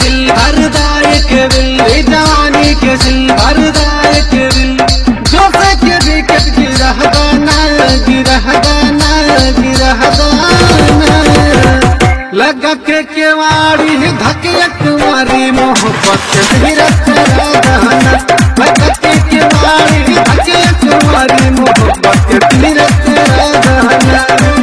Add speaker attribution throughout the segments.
Speaker 1: सिल भरदायक बिल जवानी के सिल भरदायक बिल जो से के विकेट गिरह दाना लगा के केवाड़ी धकियक मारी मोहब्बत के धीरत रहना लगा के केवाड़ी धकियक मारी मोहब्बत के धीरत रहना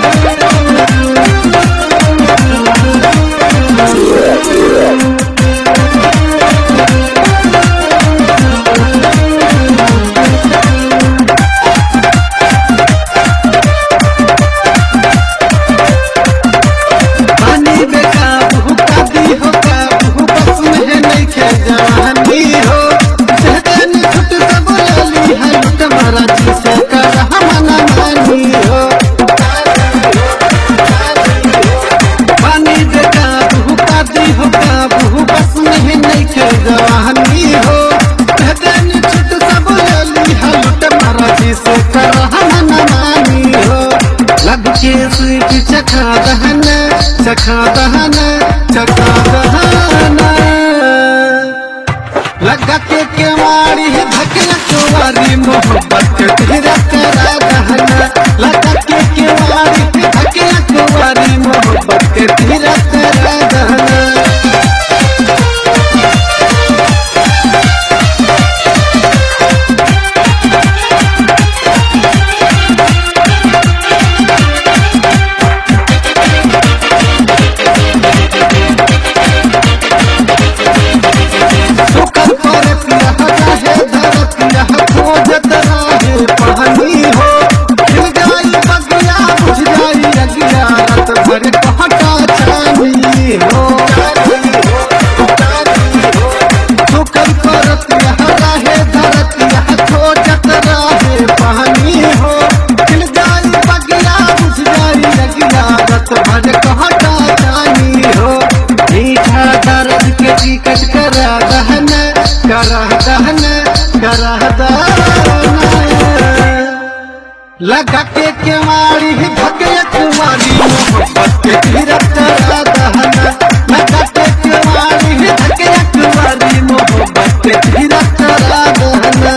Speaker 1: चखा दहना लगा के केवाड़ी धकियक वारी मोहब्बत के धीरत रहना लगा के केवाड़ी धकियक वारी मोहब्बत के धीरत रहना लगा के केवाड़ी धकियक वाली मोहब्बत के धीरत रहना लगा के केवाड़ी धकियक वाली मोहब्बत के धीरत रहना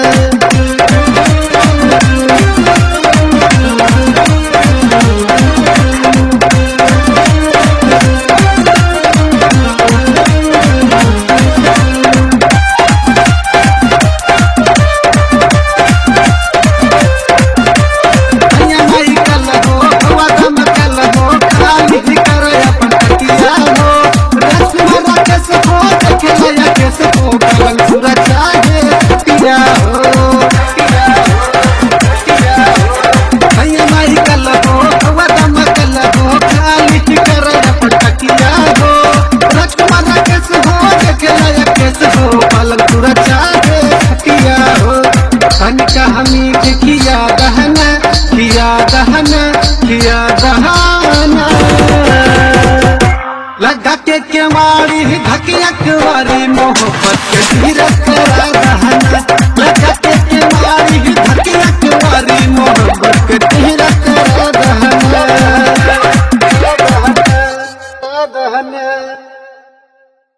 Speaker 1: किया दहना लगा के केवाड़ी धकियक वारी मोहब्बत के धीरत रहना लगा के केवाड़ी धकियक वारी मोहब्बत के धीरत